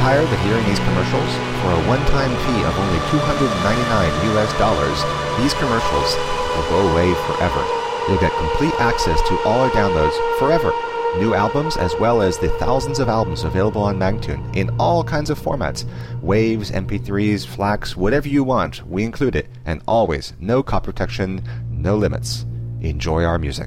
tired of hearing these commercials? For a one-time fee of only $299 US, these commercials will go away forever. You'll get complete access to all our downloads forever. New albums as well as the thousands of albums available on Magnatune in all kinds of formats. Waves, MP3s, FLACs, whatever you want, we include it. And always, no copy protection, no limits. Enjoy our music.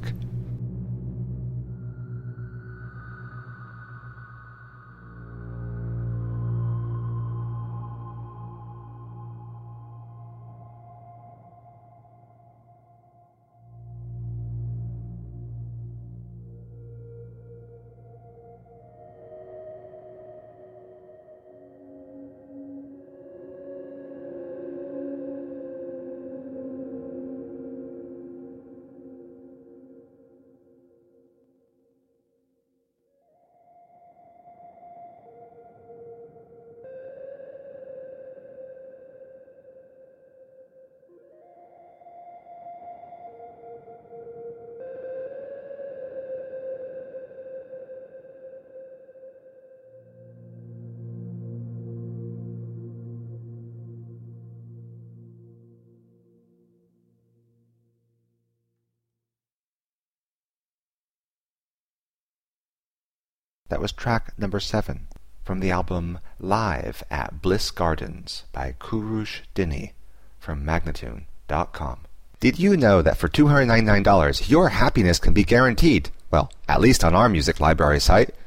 That was track number 7 from the album Live at Bliss Gardens by Kurush Dini from Magnatune.com. Did you know that for $299 your happiness can be guaranteed? Well, at least on our music library site.